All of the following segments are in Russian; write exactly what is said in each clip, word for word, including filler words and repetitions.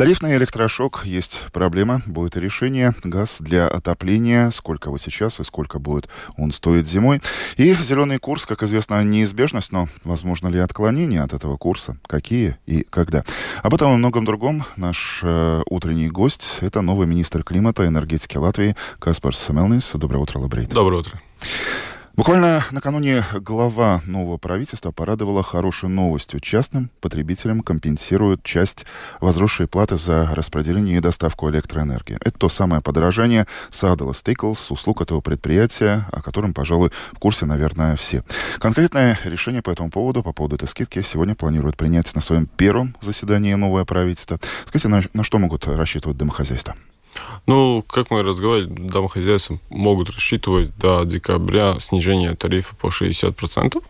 Тарифный электрошок. Есть проблема, будет и решение. Газ для отопления. Сколько его сейчас и сколько будет он стоить зимой. И зеленый курс, как известно, неизбежность, но возможно ли отклонение от этого курса? Какие и когда? Об этом и многом другом наш э, утренний гость — это новый министр климата и энергетики Латвии Каспарс Мелнис. Доброе утро, Лабрейт. Доброе утро. Буквально накануне глава нового правительства порадовала хорошей новостью. Частным потребителям компенсируют часть возросшей платы за распределение и доставку электроэнергии. Это то самое подорожание Sadala Stickles, услуг этого предприятия, о котором, пожалуй, в курсе, наверное, все. Конкретное решение по этому поводу, по поводу этой скидки, сегодня планируют принять на своем первом заседании новое правительство. Скажите, на, на что могут рассчитывать домохозяйства? Ну, как мы разговаривали, домохозяйства могут рассчитывать до декабря снижение тарифа по шестьдесят процентов.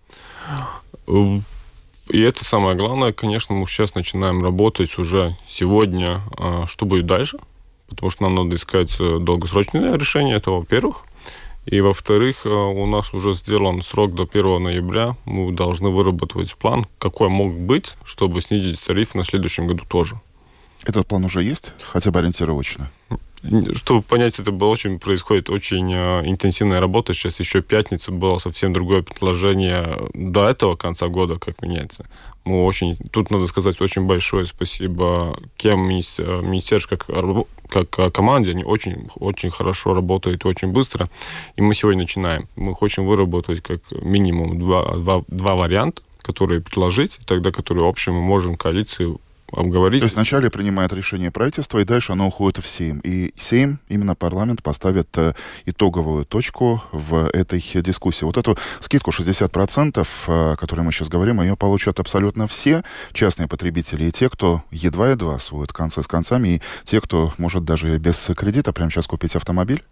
И это самое главное, конечно, мы сейчас начинаем работать уже сегодня, что будет дальше, потому что нам надо искать долгосрочное решение, это во-первых. И во-вторых, у нас уже сделан срок до первого ноября, мы должны выработать план, какой мог быть, чтобы снизить тариф на следующем году тоже. Этот план уже есть? Хотя бы ориентировочно? Чтобы понять, это было очень, происходит очень э, интенсивная работа. Сейчас еще пятница, было совсем другое предложение до этого конца года, как меняется. Мы очень, тут надо сказать очень большое спасибо кем министерству, как, как команде. Они очень, очень хорошо работают, очень быстро. И мы сегодня начинаем. Мы хотим выработать как минимум два, два, два варианта, которые предложить, и тогда, которые общем мы можем коалицию обговорить. То есть вначале принимает решение правительство, и дальше оно уходит в Сейм. И Сейм, именно парламент, поставит э, итоговую точку в этой дискуссии. Вот эту скидку шестьдесят процентов, о которой мы сейчас говорим, ее получат абсолютно все частные потребители, и те, кто едва-едва сводят концы с концами, и те, кто может даже без кредита прямо сейчас купить автомобиль?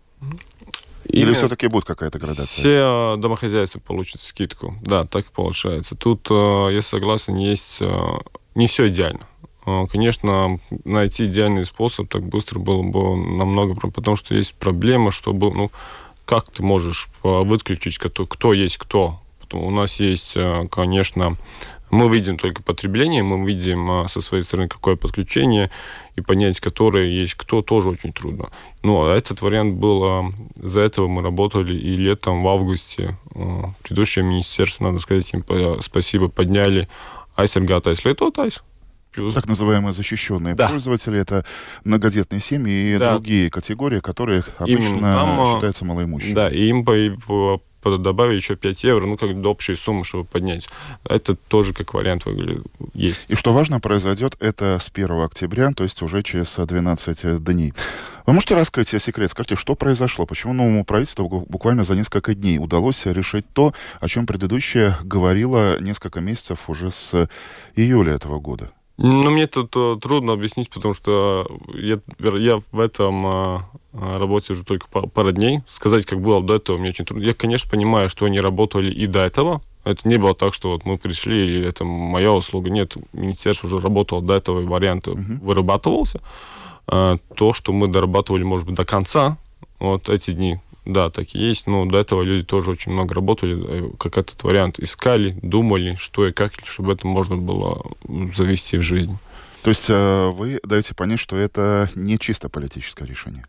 Или Именно все-таки будет какая-то градация? Все домохозяйства получат скидку. Да, так и получается. Тут, я согласен, есть не все идеально. Конечно, найти идеальный способ так быстро было бы намного, потому что есть проблема, чтобы, ну, как ты можешь выключить, кто, кто есть кто. Потому у нас есть, конечно, мы видим только потребление, мы видим со своей стороны, какое подключение, и понять, которое есть кто, тоже очень трудно. Но этот вариант был, за этого мы работали и летом, в августе. Предыдущее министерство, надо сказать им спасибо, подняли айсергатайс летотайс. Так называемые защищенные да. пользователи, это многодетные семьи и да. другие категории, которые обычно там, считаются малоимущими. Да, и им по, по, добавить еще пять евро, ну, как до общей суммы, чтобы поднять. Это тоже как вариант выглядит, есть. И что важно, произойдет это с первого октября, то есть уже через двенадцать дней. Вы можете раскрыть себе секрет? Скажите, что произошло? Почему новому правительству буквально за несколько дней удалось решить то, о чем предыдущее говорило несколько месяцев уже с июля этого года? Ну, мне тут трудно объяснить, потому что я, я в этом а, работе уже только пару дней. Сказать, как было до этого, мне очень трудно. Я, конечно, понимаю, что они работали и до этого. Это не было так, что вот мы пришли, и это моя услуга. Нет, министерство уже работало до этого, и вариант uh-huh. вырабатывался. А, то, что мы дорабатывали, может быть, до конца, вот эти дни, да, так и есть. Но до этого люди тоже очень много работали, как этот вариант искали, думали, что и как, чтобы это можно было завести в жизнь. То есть вы даете понять, что это не чисто политическое решение?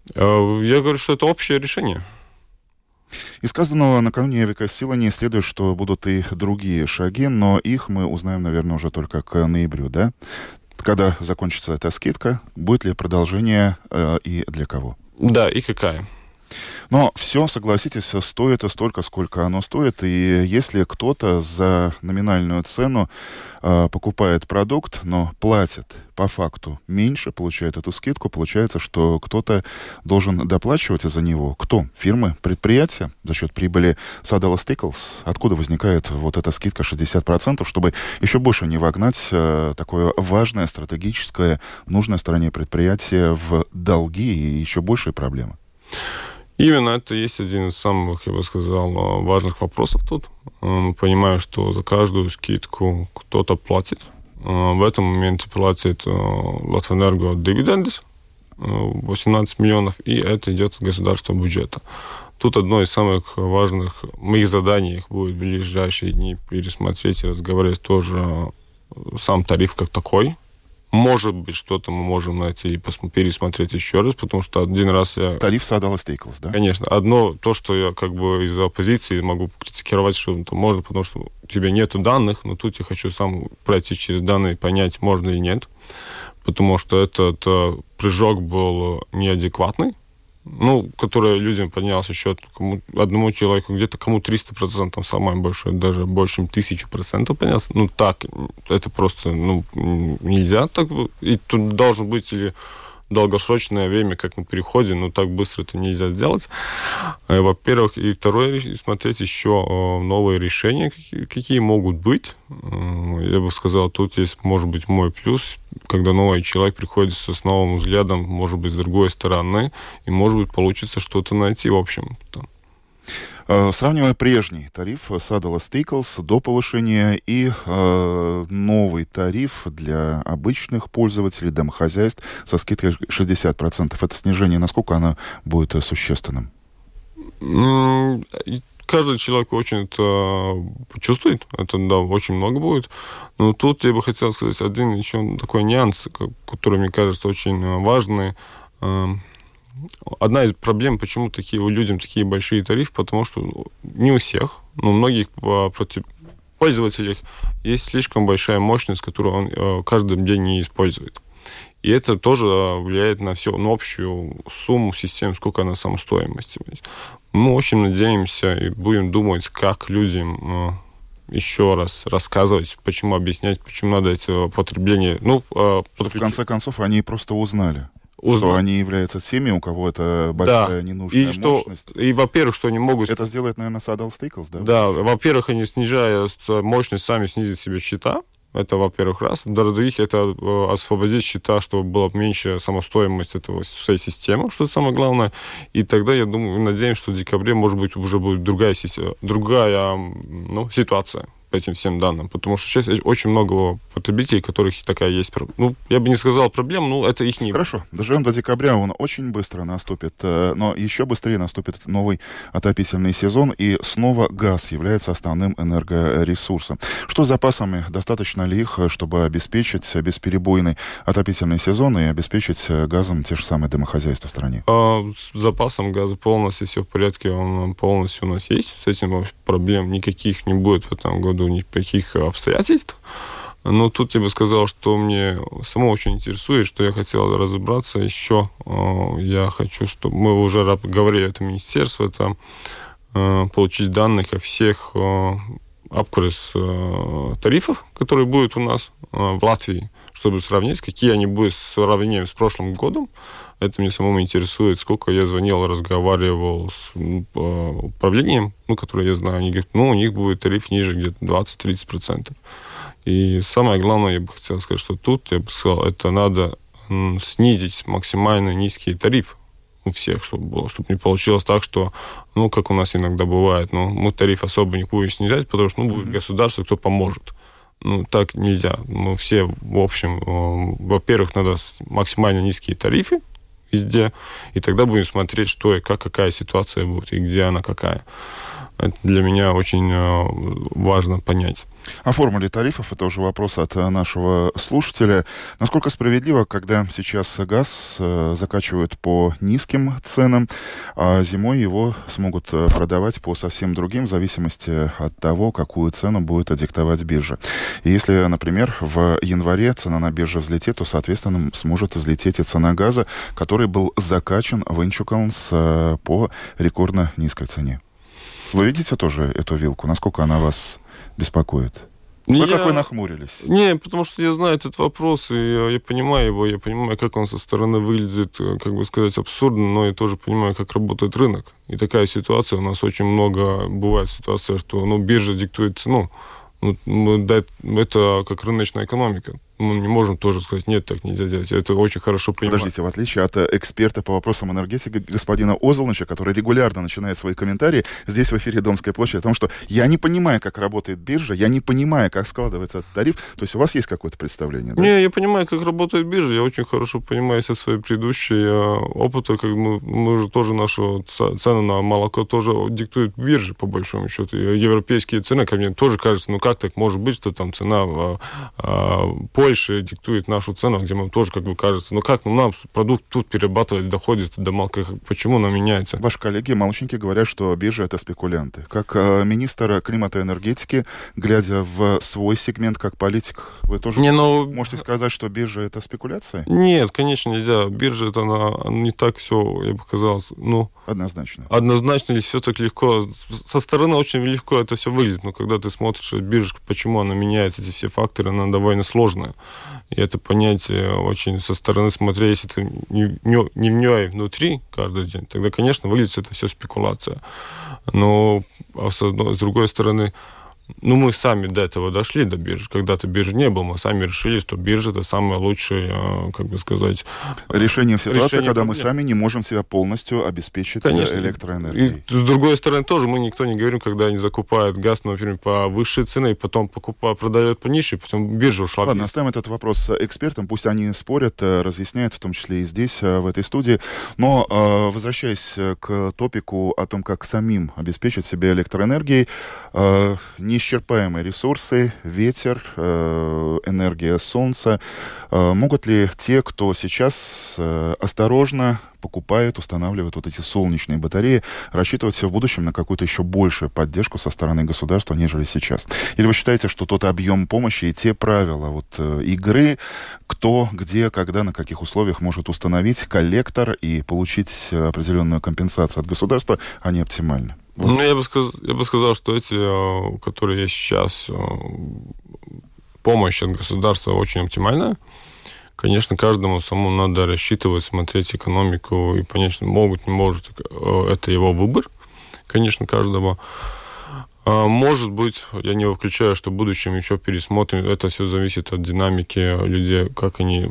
Я говорю, что это общее решение. Из сказанного накануне Эвика Силани следует, что будут и другие шаги, но их мы узнаем, наверное, уже только к ноябрю, да? Когда закончится эта скидка, будет ли продолжение э, и для кого? Да, и какая? Но все, согласитесь, стоит столько, сколько оно стоит. И если кто-то за номинальную цену э, покупает продукт, но платит по факту меньше, получает эту скидку, получается, что кто-то должен доплачивать за него. Кто? Фирмы, предприятия за счет прибыли Sadala Stickles. Откуда возникает вот эта скидка шестьдесят процентов, чтобы еще больше не вогнать э, такое важное, стратегическое, нужное стороне предприятия в долги и еще большие проблемы? Именно это есть один из самых, я бы сказал, важных вопросов тут. Мы понимаем, что за каждую скидку кто-то платит. В этом моменте платит Латвэнерго дивиденды, восемнадцать миллионов, и это идет от государственного бюджета. Тут одно из самых важных моих заданий будет в ближайшие дни пересмотреть и разговаривать тоже сам тариф как такой. Может быть, что-то мы можем найти и пересмотреть еще раз, потому что один раз я... Тариф Saddle Staples, да? Конечно. Одно, то, что я как бы из-за оппозиции могу критиковать, что это можно, потому что у тебя нету данных, но тут я хочу сам пройти через данные, понять, можно или нет, потому что этот прыжок был неадекватный, ну, который людям поднялся счет кому, одному человеку, где-то кому триста процентов, самое большое, даже больше, чем тысячу процентов поднялся. Ну, так, это просто, ну, нельзя так. И тут должен быть или долгосрочное время, как мы переходим, но так быстро это нельзя сделать. Во-первых. И второе, смотреть еще новые решения, какие, какие могут быть. Я бы сказал, тут есть, может быть, мой плюс, когда новый человек приходит с новым взглядом, может быть, с другой стороны, и, может быть, получится что-то найти, в общем. Сравнивая прежний тариф Saddle Staples до повышения и э, новый тариф для обычных пользователей, домохозяйств со скидкой шестьдесят процентов, это снижение, насколько оно будет существенным? Каждый человек очень это чувствует, это, да, очень много будет. Но тут я бы хотел сказать один еще такой нюанс, который, мне кажется, очень важный. Одна из проблем, почему такие, у людям такие большие тарифы, потому что не у всех, но у многих пользователей есть слишком большая мощность, которую он каждый день не использует. И это тоже влияет на всю, на общую сумму системы, сколько она самостоимости. Мы очень надеемся и будем думать, как людям еще раз рассказывать, почему объяснять, почему надо это потребление. Ну, в конце концов, они просто узнали. Узнал. Что они являются теми, у кого это большая, да, ненужная и что, мощность. И, во-первых, что они могут... Это сделает, наверное, Saddle Staples, да? Да, во-первых, они, снижая мощность, сами снизят себе счета. Это, во-первых, раз. Для других это освободить счета, чтобы была меньше самостоимость этого всей системы, что это самое главное. И тогда, я думаю, надеемся, что в декабре, может быть, уже будет другая, другая ну, ситуация по этим всем данным, потому что сейчас очень много потребителей, у которых такая есть, ну, я бы не сказал проблема, но это их не... Хорошо, доживем до декабря, он очень быстро наступит, но еще быстрее наступит новый отопительный сезон, и снова газ является основным энергоресурсом. Что с запасами? Достаточно ли их, чтобы обеспечить бесперебойный отопительный сезон и обеспечить газом те же самые домохозяйства в стране? А, с запасом газа полностью все в порядке, он полностью у нас есть, с этим проблем никаких не будет в этом году, никаких обстоятельств. Но тут я бы сказал, что мне само очень интересует, что я хотел разобраться еще. Я хочу, чтобы мы уже говорили, это министерство, это получить данных о всех апгрейдс тарифов, которые будут у нас в Латвии, чтобы сравнить, какие они будут с сравнением с прошлым годом. Это мне самому интересует, сколько я звонил, разговаривал с управлением, ну, которое я знаю, они говорят, ну, у них будет тариф ниже где-то двадцать-тридцать процентов. И самое главное, я бы хотел сказать, что тут, я бы сказал, это надо снизить максимально низкий тариф у всех, чтобы было, чтобы не получилось так, что, ну, как у нас иногда бывает, ну, мы тариф особо не будем снижать, потому что, ну, будет mm-hmm. государство, кто поможет. Ну, так нельзя. Мы все, в общем, во-первых, надо максимально низкие тарифы везде, и тогда будем смотреть, что и как, какая ситуация будет, и где она какая. Это для меня очень важно понять. О формуле тарифов, это уже вопрос от нашего слушателя. Насколько справедливо, когда сейчас газ закачивают по низким ценам, а зимой его смогут продавать по совсем другим, в зависимости от того, какую цену будет диктовать биржа. И если, например, в январе цена на бирже взлетит, то, соответственно, сможет взлететь и цена газа, который был закачан в Инчукалнс по рекордно низкой цене. Вы видите тоже эту вилку? Насколько она вас беспокоит? Вы я... как вы нахмурились? Не, потому что я знаю этот вопрос, и я понимаю его, я понимаю, как он со стороны выглядит, как бы сказать, абсурдно, но я тоже понимаю, как работает рынок. И такая ситуация, у нас очень много бывает ситуация, что ну, биржа диктует цену. Ну, это как рыночная экономика. Мы не можем тоже сказать, нет, так нельзя делать. Я это очень хорошо понимаю. Подождите, в отличие от эксперта по вопросам энергетики господина Озолныча, который регулярно начинает свои комментарии здесь в эфире «Домской площади» о том, что я не понимаю, как работает биржа, я не понимаю, как складывается этот тариф. То есть у вас есть какое-то представление, да? Не, я понимаю, как работает биржа. Я очень хорошо понимаю со своей предыдущей опыта, как мы, мы уже тоже нашу цену на молоко тоже диктует биржа, по большому счету. Европейские цены, ко мне тоже кажется, ну как так может быть, что там цена в поле больше диктует нашу цену, где мы тоже, как бы, кажется, ну как, ну нам продукт тут перерабатывать доходит до малка, почему она меняется? Ваши коллеги-молочники говорят, что биржа — это спекулянты. Как э, министр климата и энергетики, глядя в свой сегмент как политик, вы тоже не, ну... можете сказать, что биржа — это спекуляция? Нет, конечно, нельзя. Биржа — это она, не так все, я бы сказал, ну... Однозначно. Однозначно, или все так легко. Со стороны очень легко это все выглядит, но когда ты смотришь биржу, почему она меняется, эти все факторы, она довольно сложная. И это понятие очень со стороны смотреть, если ты не, не, не в ней внутри каждый день, тогда, конечно, выглядит это все спекуляция. Но а с, с другой стороны, ну, мы сами до этого дошли, до биржи. Когда-то биржи не было, мы сами решили, что биржа — это самое лучшее, как бы сказать... Решение в ситуации, решение когда проблем. Мы сами не можем себя полностью обеспечить, конечно, электроэнергией. И с другой стороны тоже мы никто не говорим, когда они закупают газ, например, по высшей цене, и потом покупают, продают по низшей, потом биржа ушла. Ладно, оставим этот вопрос экспертам, пусть они спорят, разъясняют, в том числе и здесь, в этой студии. Но, возвращаясь к топику о том, как самим обеспечить себя электроэнергией, не неисчерпаемые ресурсы, ветер, э, энергия солнца. Э, могут ли те, кто сейчас э, осторожно покупает, устанавливает вот эти солнечные батареи, рассчитывать в будущем на какую-то еще большую поддержку со стороны государства, нежели сейчас? Или вы считаете, что тот объем помощи и те правила вот, э, игры, кто, где, когда, на каких условиях может установить коллектор и получить определенную компенсацию от государства, они оптимальны? Ну, я бы, сказал, я бы сказал, что эти, которые есть сейчас, помощь от государства очень оптимальная. Конечно, каждому самому надо рассчитывать, смотреть экономику и понять, что могут, не может. Это его выбор, конечно, каждого. Может быть, я не выключаю, что в будущем еще пересмотрим. Это все зависит от динамики людей, как они,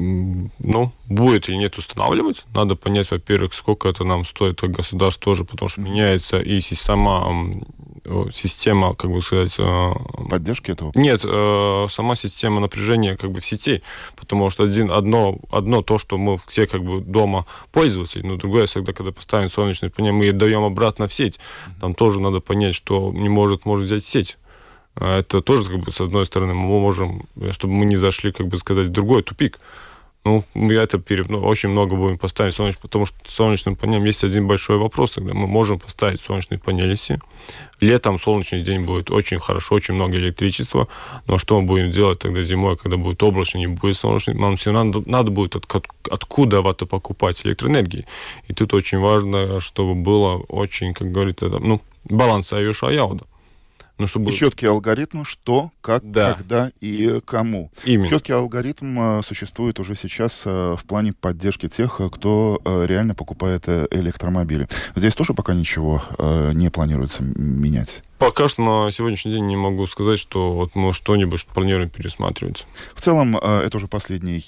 ну, будет или нет устанавливать. Надо понять, во-первых, сколько это нам стоит как государство тоже, потому что меняется и система, система, как бы сказать... Поддержки этого? Нет, сама система напряжения как бы в сети, потому что один, одно, одно то, что мы все как бы дома пользователи, но другое, всегда, когда поставим солнечные панели, мы даем обратно в сеть. Там тоже надо понять, что не может, может взять сеть. Это тоже, как бы, с одной стороны, мы можем, чтобы мы не зашли, как бы сказать, в другой тупик. Ну, мы это пере... ну, очень много будем поставить солнечных, потому что солнечным панелям есть один большой вопрос, тогда мы можем поставить солнечные панели все. Летом солнечный день будет очень хорошо, очень много электричества, но что мы будем делать тогда зимой, когда будет облачно, не будет солнечный, нам все надо, надо будет от, откуда-то покупать электроэнергии. И тут очень важно, чтобы было очень, как говорит, это, ну, баланс аюша-яуда. Ну, чтобы... И четкий алгоритм, что, как, да. когда и кому. Именно. Четкий алгоритм э, существует уже сейчас э, в плане поддержки тех, кто э, реально покупает э, электромобили. Здесь тоже пока ничего э, не планируется менять? Пока что на сегодняшний день не могу сказать, что вот мы что-нибудь планируем пересматривать. В целом, это уже последний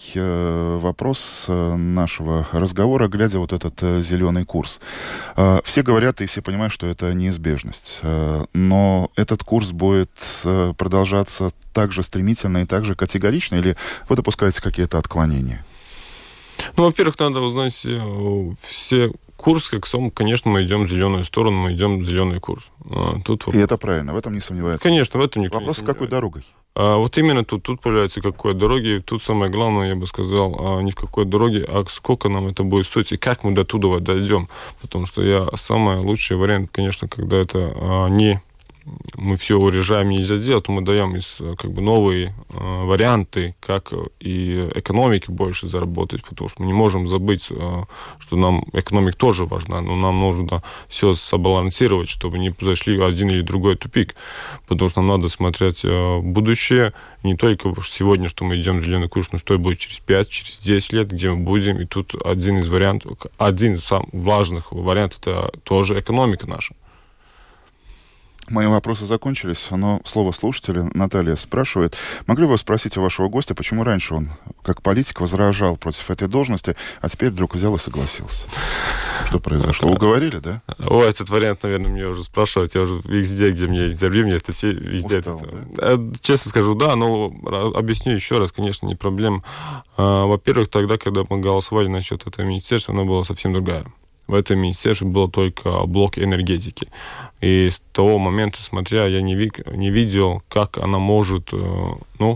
вопрос нашего разговора, глядя вот этот зеленый курс. Все говорят и все понимают, что это неизбежность. Но этот курс будет продолжаться так же стремительно и так же категорично, или вы допускаете какие-то отклонения? Ну, во-первых, надо узнать все... Курс, как сам, конечно, мы идем в зеленую сторону, мы идем в зеленый курс. Тут и это правильно, в этом не сомневается. Конечно, в этом никто Вопрос, не сомневается. Какой дорогой? А, вот именно тут, тут появляется какой дороги. Тут самое главное, я бы сказал, не в какой дороге, а сколько нам это будет стоить и как мы до туда дойдем. Потому что я самый лучший вариант, конечно, когда это а, не... мы все урежаем, нельзя сделать, то мы даем из, как бы, новые э, варианты, как и экономике больше заработать, потому что мы не можем забыть, э, что нам экономика тоже важна, но нам нужно все собалансировать, чтобы не зашли в один или другой тупик, потому что нам надо смотреть э, будущее, не только сегодня, что мы идем в зеленый курс, но что будет через пять, через десять лет, где мы будем, и тут один из вариантов, один из самых важных вариантов, это тоже экономика наша. Мои вопросы закончились, но слово слушателя. Наталья спрашивает, могли бы вы спросить у вашего гостя, почему раньше он, как политик, возражал против этой должности, а теперь вдруг взял и согласился? Что произошло? Уговорили, да? О, этот вариант, наверное, мне уже спрашивают. Я уже везде, где мне интервью, мне это все везде. Устал, это... Да? Честно скажу, да, но объясню еще раз, конечно, не проблема. Во-первых, тогда, когда мы голосовали насчет этого министерства, оно было совсем другая. В этом министерстве был только блок энергетики. И с того момента, смотря, я не, ви- не видел, как она может, ну,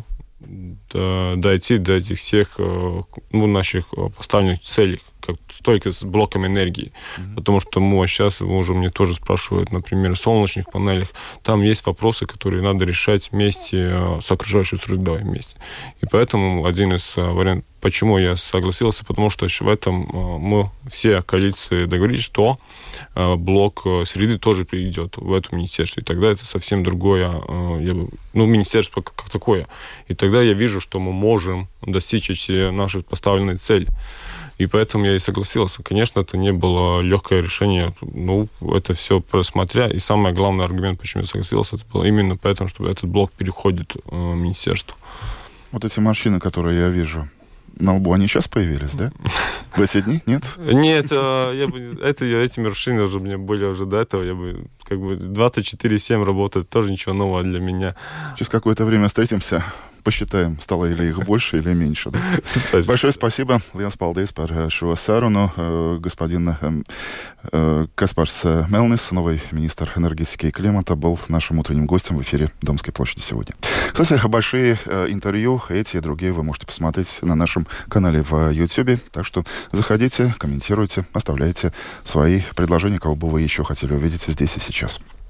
дойти до этих всех ну, наших поставленных целей, как только с блоком энергии. Mm-hmm. Потому что мы сейчас, уже мне тоже спрашивают, например, о солнечных панелях, там есть вопросы, которые надо решать вместе с окружающей средой вместе. И поэтому один из вариантов, почему я согласился, потому что в этом мы все коалиции договорились, что блок среды тоже придет в это министерство. И тогда это совсем другое, ну, министерство как такое. И тогда я вижу, что мы можем достичь эти наши поставленные цели. И поэтому я и согласился. Конечно, это не было легкое решение. Ну, это все просмотря. И самый главный аргумент, почему я согласился, это было именно поэтому, что этот блок переходит в министерство. Вот эти морщины, которые я вижу на лбу, они сейчас появились, да? В эти дни? Нет? Нет, я бы, это, эти морщины уже у меня были уже до этого. Я бы как бы двадцать четыре семь работает, тоже ничего нового для меня. Через какое-то время встретимся, посчитаем, стало или их больше, или меньше. Да? Спасибо. Большое спасибо. Liels paldies par šo sarunu. Господин Каспарс Мелнис, новый министр энергетики и климата, был нашим утренним гостем в эфире Домской площади сегодня. Кстати, большие интервью, эти и другие вы можете посмотреть на нашем канале в YouTube. Так что заходите, комментируйте, оставляйте свои предложения, кого бы вы еще хотели увидеть здесь и сейчас.